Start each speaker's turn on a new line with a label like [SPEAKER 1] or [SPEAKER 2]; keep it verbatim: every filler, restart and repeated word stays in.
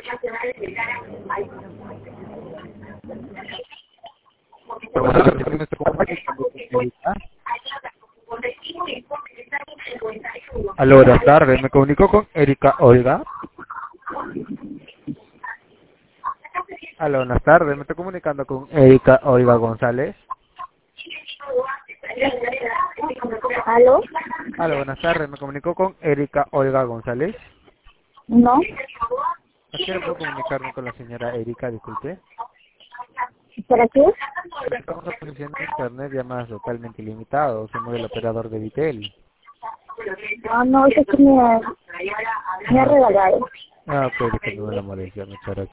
[SPEAKER 1] Buenas tardes, me estoy comunicando con Erika. Aló, buenas tardes, me comunico con Erika Olga. Aló, buenas tardes, me estoy comunicando con Erika Olga González.
[SPEAKER 2] ¿Aló?
[SPEAKER 1] Aló, buenas tardes, me comunico con Erika Olga González.
[SPEAKER 2] ¿No?
[SPEAKER 1] ¿A qué hora puedo comunicarme con la señora Erika? Disculpe.
[SPEAKER 2] ¿Para qué?
[SPEAKER 1] Estamos ofreciendo internet llamadas totalmente ilimitadas. Somos el operador de Vitel.
[SPEAKER 2] Ah, no, eso que me ha, me ha
[SPEAKER 1] Ah,
[SPEAKER 2] regalado.
[SPEAKER 1] ah, ok, disculpe la molestia, muchas gracias.